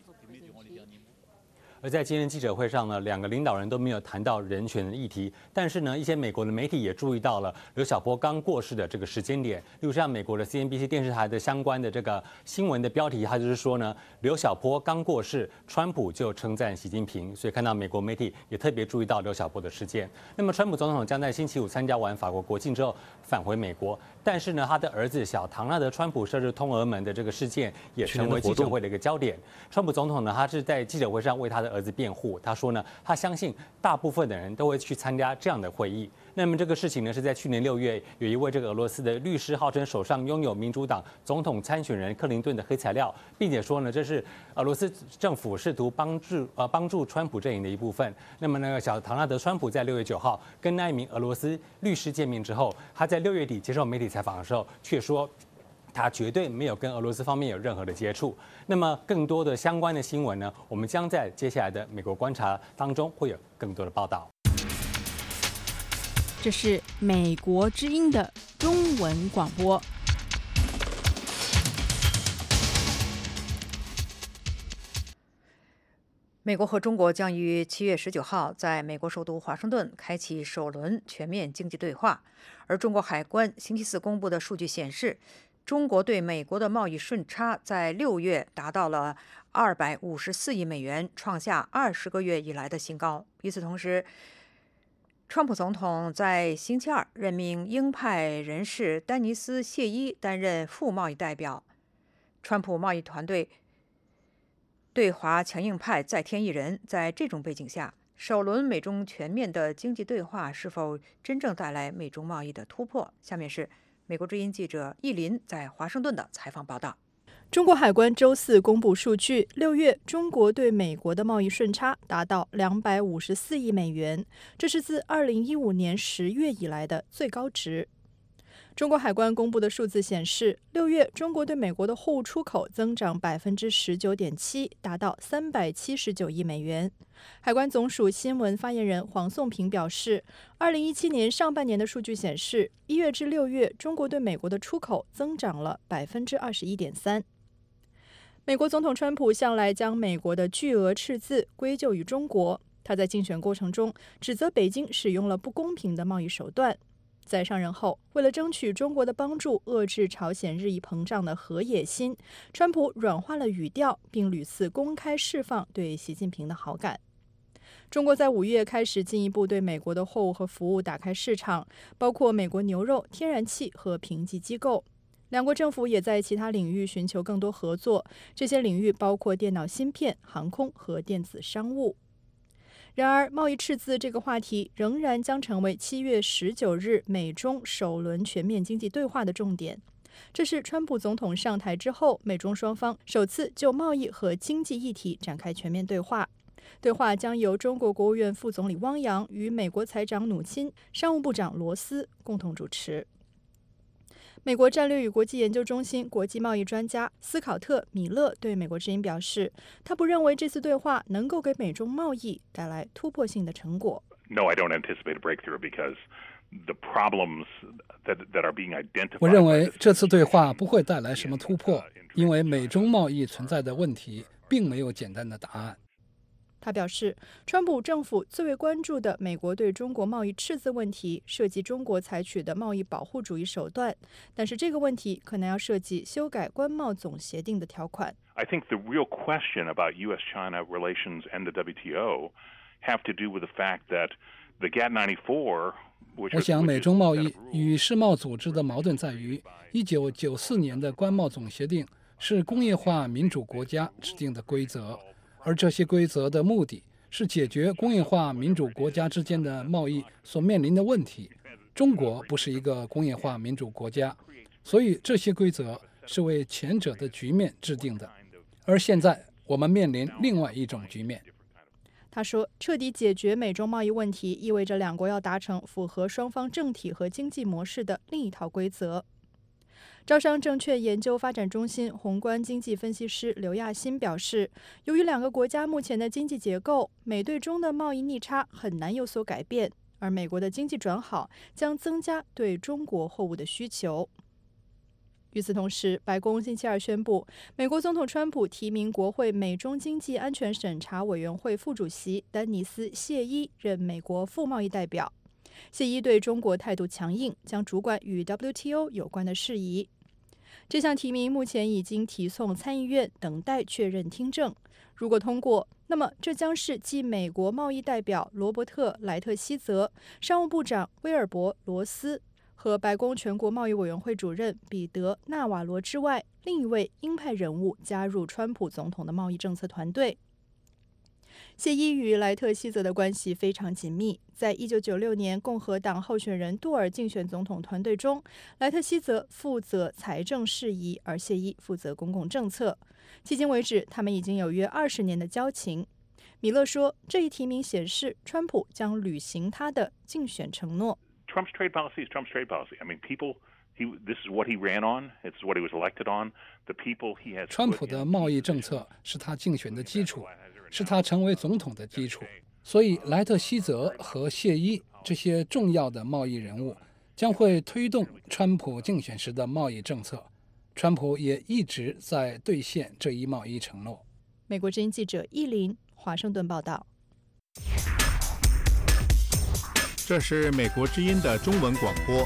S1: 而在今天記者會上呢，兩個領導人都沒有談到人權的議題，但是呢，一些美國的媒體也注意到了劉曉波剛過世的這個時間點。例如像美國的 C N B C 電視台的相關的這個新聞的標題，它就是說呢，劉曉波剛過世，川普就稱讚習近平。所以看到美國媒體也特別注意到劉曉波的事件。那麼川普總統將在星期五參加完法國國慶之後返回美國，但是呢，他的兒子小唐納德·川普涉入通俄門的這個事件也成為記者會的一個焦點。川普總統呢，他是在記者會上為他的儿子辩护。他说呢，他相信大部分的人都会去参加这样的会议。那么这个事情呢，是在去年六月，有一位这个俄罗斯的律师号称手上拥有民主党总统参选人克林顿的黑材料，并且说呢，这是俄罗斯政府试图帮助呃帮助川普阵营的一部分。那么那个小唐纳德·川普在六月九号跟那一名俄罗斯律师见面之后，他在六月底接受媒体采访的时候，却说他绝对没有跟俄罗斯方面有任何的接触。那么更多的相关的新闻呢，我们将在接下来的美国观察当中会有更多的报道。
S6: 这是美国之音的中文广播。
S3: 美国和中国将于七月十九号在美国首都华盛顿开启首轮全面经济对话，而中国海关星期四公布的数据显示，中国对美国的贸易顺差在六月达到了二百五十四亿美元，创下二十个月以来的新高。与此同时，川普总统在星期二任命鹰派人士丹尼斯·谢伊担任副贸易代表。川普贸易团队对华强硬派再添一人。在这种背景下，首轮美中全面的经济对话是否真正带来美中贸易的突破？下面是美国之音记者易林在华盛顿的采访报道。
S8: 中国海关周四公布数据，六月中国对美国的贸易顺差达到两百五十四亿美元，这是自二零一五年十月以来的最高值。中国海关公布的数字显示，六月中国对美国的货物出口增长百分之十九点七，达到三百七十九亿美元。海关总署新闻发言人黄颂平表示，二零一七年上半年的数据显示，一月至六月中国对美国的出口增长了百分之二十一点三。美国总统川普向来将美国的巨额赤字归咎于中国，他在竞选过程中指责北京使用了不公平的贸易手段。在上任后，为了争取中国的帮助，遏制朝鲜日益膨胀的核野心，川普软化了语调，并屡次公开释放对习近平的好感。中国在五月开始进一步对美国的货物和服务打开市场，包括美国牛肉、天然气和评级机构。两国政府也在其他领域寻求更多合作，这些领域包括电脑芯片、航空和电子商务。然而，贸易赤字这个话题仍然将成为七月十九日美中首轮全面经济对话的重点。这是川普总统上台之后，美中双方首次就贸易和经济议题展开全面对话。对话将由中国国务院副总理汪洋与美国财长努钦、商务部长罗斯共同主持。美国战略与国际研究中心国际贸易专家斯考特·米勒对美国之音表示，他不认为这次对话能够给美中贸易带来突破性的成果。
S23: No, I don't anticipate a breakthrough because the problems that that are being identified.
S24: 我认为这次对话不会带来什么突破，因为美中贸易存在的问题并没有简单的答案。
S8: 他表示，川普政府最为关注的美国对中国贸易赤字问题涉及中国采取的贸易保护主义手段，但是这个问题可能要涉及修改关贸总协定的条款。
S23: I think the real question about U S China relations and the W T O have to do with the fact that the G A T ninety-four
S24: 我想美中贸易与世贸组织的矛盾在于，一九九四年的关贸总协定是工业化民主国家制定的规则，而这些规则的目的是解决工业化民主国家之间的贸易所面临的问题。中国不是一个工业化民主国家，所以这些规则是为前者的局面制定的。而现在我们面临另外一种局面。
S8: 他说，彻底解决美中贸易问题意味着两国要达成符合双方政体和经济模式的另一套规则。招商证券研究发展中心宏观经济分析师刘亚新表示，由于两个国家目前的经济结构，美对中的贸易逆差很难有所改变，而美国的经济转好将增加对中国货物的需求。与此同时，白宫星期二宣布，美国总统川普提名国会美中经济安全审查委员会副主席丹尼斯·谢伊任美国副贸易代表。谢伊对中国态度强硬，将主管与 W T O 有关的事宜。这项提名目前已经提送参议院，等待确认听证。如果通过，那么这将是继美国贸易代表罗伯特·莱特希泽、商务部长威尔伯·罗斯和白宫全国贸易委员会主任彼得·纳瓦罗之外，另一位鹰派人物加入川普总统的贸易政策团队。 谢伊与莱特希泽的关系非常紧密。在一九九六年共和党候选人杜尔竞选总统团队中，莱特希泽负责财政事宜，而谢伊负责公共政策。迄今为止，他们已经有约二十年的交情。米勒说，这一提名显示，川普将履行他的竞选承诺。
S23: Trump's trade policy is Trump's trade policy. I mean, people, he, this is what he ran on. It's what he was elected on. The people he has.
S24: 川普的贸易政策是他竞选的基础，是他成为总统的基础。所以，莱特希泽和谢伊这些重要的贸易人物将会推动川普竞选时的贸易政策。川普也一直在兑现这一贸易承诺。
S8: 美国之音记者依林华盛顿报道。
S7: 这是美国之音的中文广播。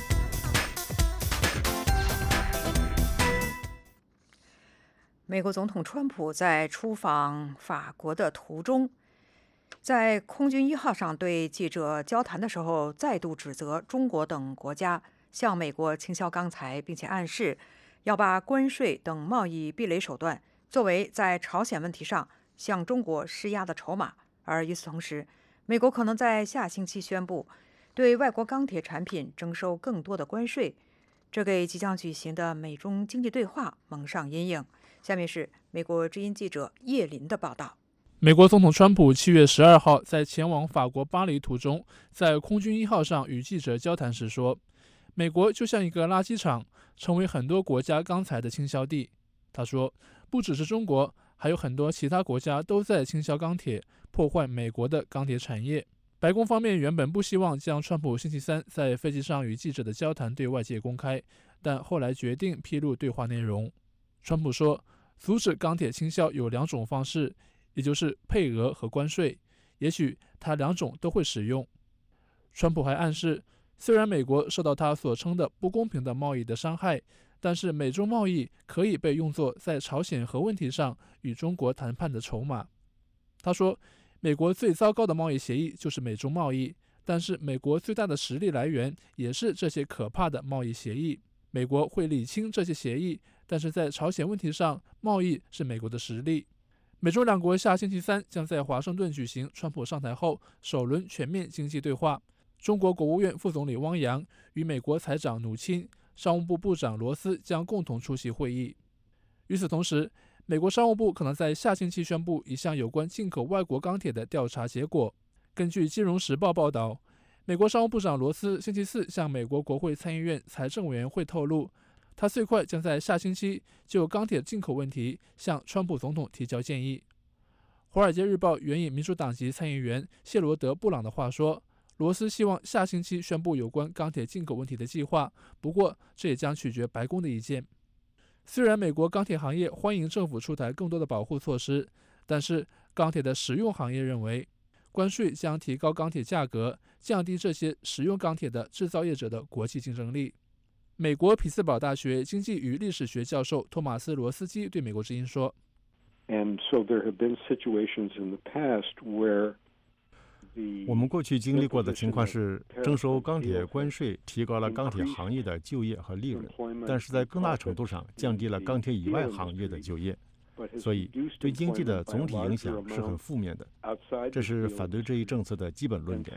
S3: 美国总统川普在出访法国的途中，在空军一号上对记者交谈的时候，再度指责中国等国家向美国倾销钢材，并且暗示要把关税等贸易壁垒手段作为在朝鲜问题上向中国施压的筹码。而与此同时，美国可能在下星期宣布对外国钢铁产品征收更多的关税，这给即将举行的美中经济对话蒙上阴影。下面是美国之音记者叶林的报道。
S9: 美国总统川普七月十二号在前往法国巴黎途中，在空军一号上与记者交谈时说，美国就像一个垃圾场，成为很多国家钢材的倾销地。他说，不只是中国，还有很多其他国家都在倾销钢铁，破坏美国的钢铁产业。白宫方面原本不希望将川普星期三在飞机上与记者的交谈对外界公开，但后来决定披露对话内容。川普说，阻止钢铁倾销有两种方式，也就是配额和关税，也许他两种都会使用。川普还暗示，虽然美国受到他所称的不公平的贸易的伤害，但是美中贸易可以被用作在朝鲜核问题上与中国谈判的筹码。他说，美国最糟糕的贸易协议就是美中贸易，但是美国最大的实力来源也是这些可怕的贸易协议。美国会理清这些协议，但是在朝鲜问题上，贸易是美国的实力。美中两国下星期三将在华盛顿举行川普上台后首轮全面经济对话。中国国务院副总理汪洋与美国财长努钦、商务部部长罗斯将共同出席会议。与此同时，美国商务部可能在下星期宣布一项有关进口外国钢铁的调查结果。根据《金融时报》报道，美国商务部长罗斯星期四向美国国会参议院财政委员会透露，他最快将在下星期就钢铁进口问题向川普总统提交建议。《华尔街日报》援引民主党籍参议员谢罗德·布朗的话说，罗斯希望下星期宣布有关钢铁进口问题的计划，不过这也将取决白宫的意见。虽然美国钢铁行业欢迎政府出台更多的保护措施，但是钢铁的使用行业认为，关税将提高钢铁价格，降低这些使用钢铁的制造业者的国际竞争力。美国匹兹堡大学经济与历史学教授托马斯·罗斯基对美国之音说，
S10: And so there have been situations in the past where
S11: 我们过去经历过的情况是，征收钢铁关税提高了钢铁行业的就业和利润，但是在更大程度上降低了钢铁以外行业的就业，所以对经济的总体影响是很负面的。这是反对这一政策的基本论点。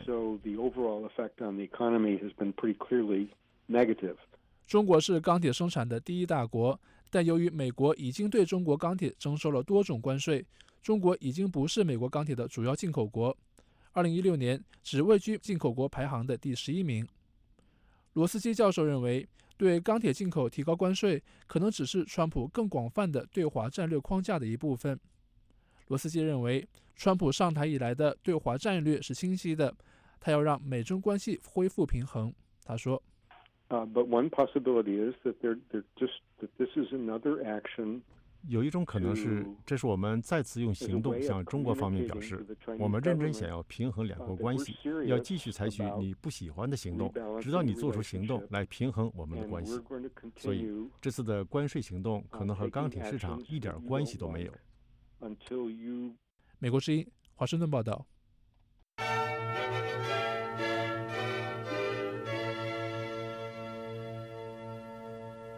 S9: 中国是钢铁生产的第一大国，但由于美国已经对中国钢铁征收了多种关税，中国已经不是美国钢铁的主要进口国。二零一六年只位居进口国排行的第十一名。罗斯基教授认为，对钢铁进口提高关税可能只是川普更广泛的对华战略框架的一部分。罗斯基认为，川普上台以来的对华战略是清晰的，他要让美中关系恢复平衡。他说，
S10: Uh, but one possibility is that they're, they're just, that this is another action
S11: 有一种可能是，这是我们再次用行动向中国方面表示，我们认真想要平衡两国关系，要继续采取你不喜欢的行动，直到你做出行动来平衡我们的关系。所以，这次的关税行动可能和钢铁市场一点关系都没有。
S9: 美国之音华盛顿报道。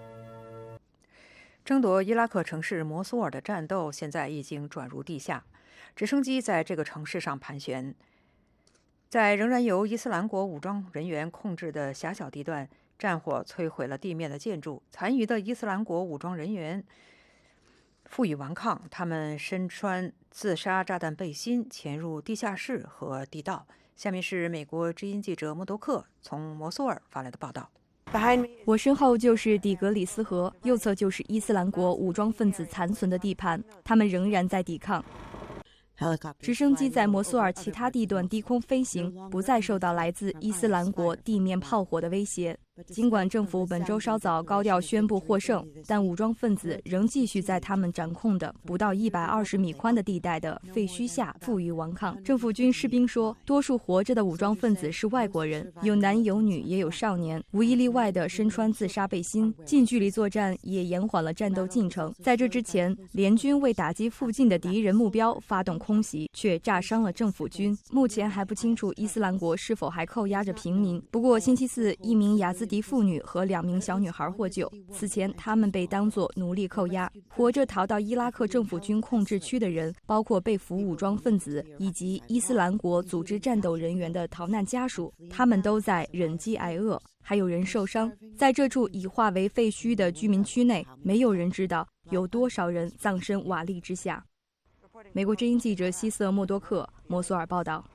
S3: 争夺伊拉克城市摩苏尔的战斗现在已经转入地下。 直升机在这个城市上盘旋。在仍然由伊斯兰国武装人员控制的狭小地段，战火摧毁了地面的建筑，残余的伊斯兰国武装人员负隅顽抗，他们身穿自杀炸弹背心，潜入地下室和地道。下面是美国之音记者默多克从摩苏尔发来的报道。
S2: 我身后就是底格里斯河，右侧就是伊斯兰国武装分子残存的地盘，他们仍然在抵抗。直升机在摩苏尔其他地段低空飞行，不再受到来自伊斯兰国地面炮火的威胁。尽管政府本周稍早高调宣布获胜，但武装分子仍继续在他们掌控的不到一百二十米宽的地带的废墟下负隅顽抗。政府军士兵说，多数活着的武装分子是外国人，有男有女，也有少年，无一例外的身穿自杀背心。近距离作战也延缓了战斗进程。在这之前，联军为打击附近的敌人目标发动空袭，却炸伤了政府军。目前还不清楚伊斯兰国是否还扣押着平民。不过星期四，一名雅兹迪妇女和两名小女孩获救，此前他们被当作奴隶扣押。活着逃到伊拉克政府军控制区的人，包括被俘武装分子以及伊斯兰国组织战斗人员的逃难家属，他们都在忍饥挨饿，还有人受伤。在这处已化为废墟的居民区内，没有人知道有多少人葬身瓦砾之下。美国之音记者希瑟·默多克，摩苏尔报道。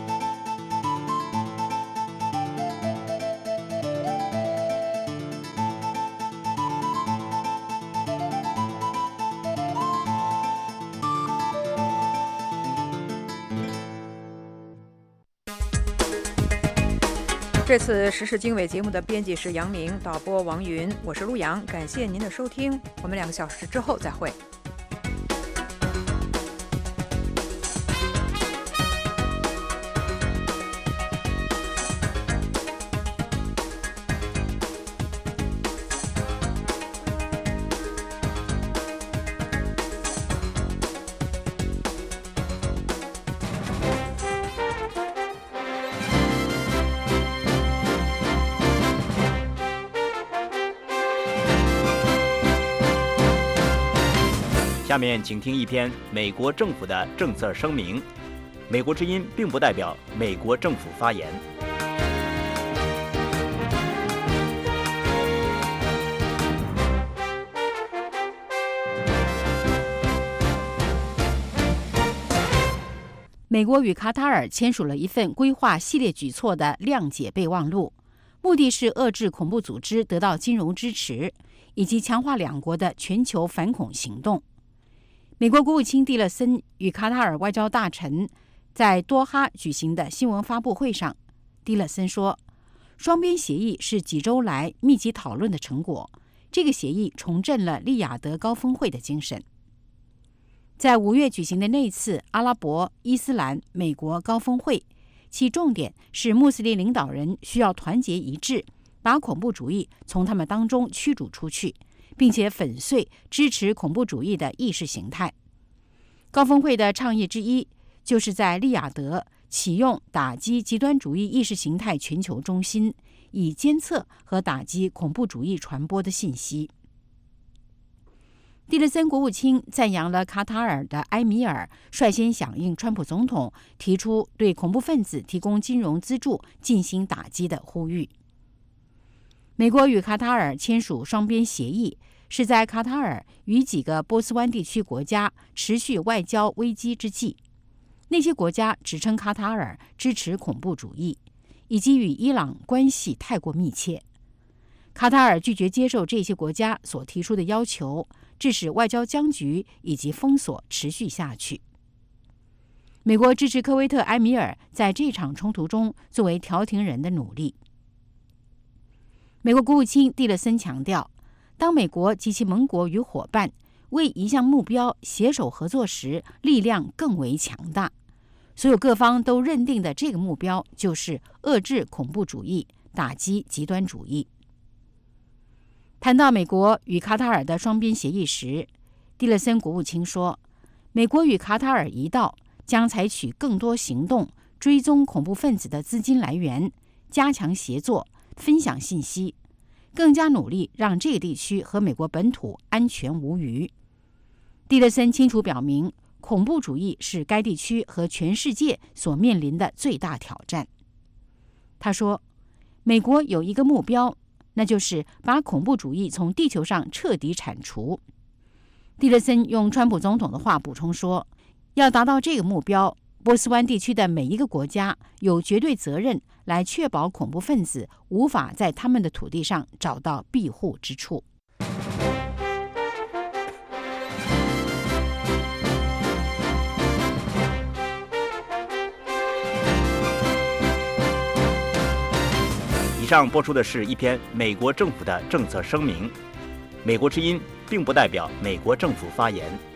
S3: 这次时事经纬节目的编辑是杨明，导播王云，我是陆阳，感谢您的收听，我们两个小时之后再会。
S13: 下面请听一篇美国政府的政策声明。美国之音并不代表美国政府发言。
S14: 美国与卡塔尔签署了一份规划系列举措的谅解备忘录，目的是遏制恐怖组织得到金融支持，以及强化两国的全球反恐行动。美国国务卿蒂勒森与卡塔尔外交大臣在多哈举行的新闻发布会上，蒂勒森说，双边协议是几周来密集讨论的成果，这个协议重振了利雅得高峰会的精神。在五月举行的那次阿拉伯、伊斯兰、美国高峰会，其重点是穆斯林领导人需要团结一致，把恐怖主义从他们当中驱逐出去，并且粉碎支持恐怖主义的意识形态。高峰会的倡议之一，就是在利雅得启用打击极端主义意识形态全球中心，以监测和打击恐怖主义传播的信息。蒂勒森国务卿赞扬了卡塔尔的埃米尔率先响应川普总统提出对恐怖分子提供金融资助进行打击的呼吁。美国与卡塔尔签署双边协议，是在卡塔尔与几个波斯湾地区国家持续外交危机之际。那些国家指称卡塔尔支持恐怖主义，以及与伊朗关系太过密切。卡塔尔拒绝接受这些国家所提出的要求，致使外交僵局以及封锁持续下去。美国支持科威特埃米尔在这场冲突中作为调停人的努力。美国国务卿蒂勒森强调，当美国及其盟国与伙伴为一项目标携手合作时，力量更为强大。所有各方都认定的这个目标就是遏制恐怖主义，打击极端主义。谈到美国与卡塔尔的双边协议时，蒂勒森国务卿说，美国与卡塔尔一道将采取更多行动，追踪恐怖分子的资金来源，加强协作，分享信息，更加努力让这个地区和美国本土安全无虞。蒂勒森清楚表明， 恐怖主义是该地区和全世界所面临的最大挑战。他说，美国有一个目标，那就是把恐怖主义从地球上彻底铲除。蒂勒森用川普总统的话补充说，要达到这个目标，波斯湾地区的每一个国家有绝对责任来确保恐怖分子无法在他们的土地上找到庇护之处。
S13: 以上播出的是一篇美国政府的政策声明。美国之音并不代表美国政府发言。